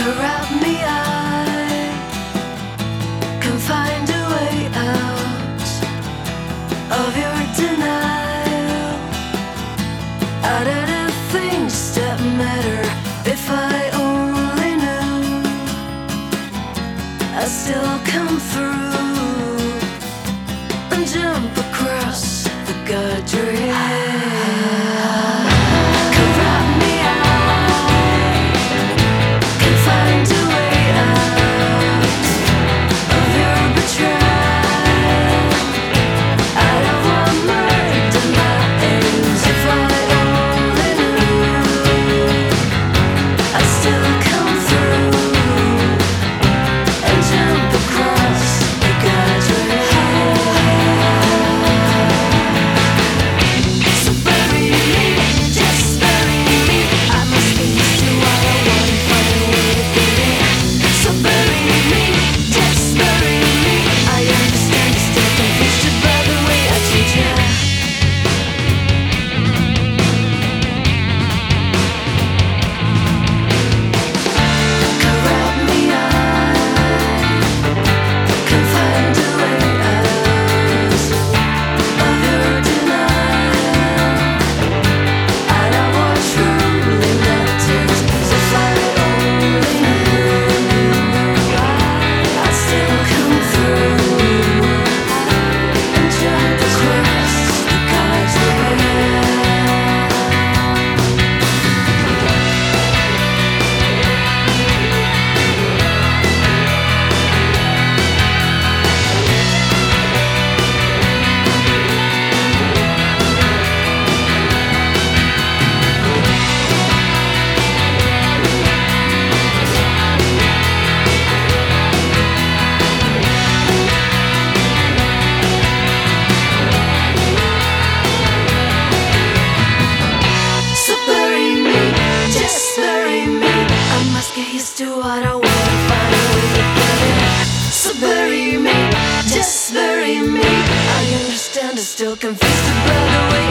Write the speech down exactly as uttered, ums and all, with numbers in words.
corrupt me, I can find a way out of your denial, out of the things that matter. If I only knew, I'd still come through and jump across the guardrail. Get used to what I want, find a way to get it. So bury me, just bury me. I understand, I'm still confused about the way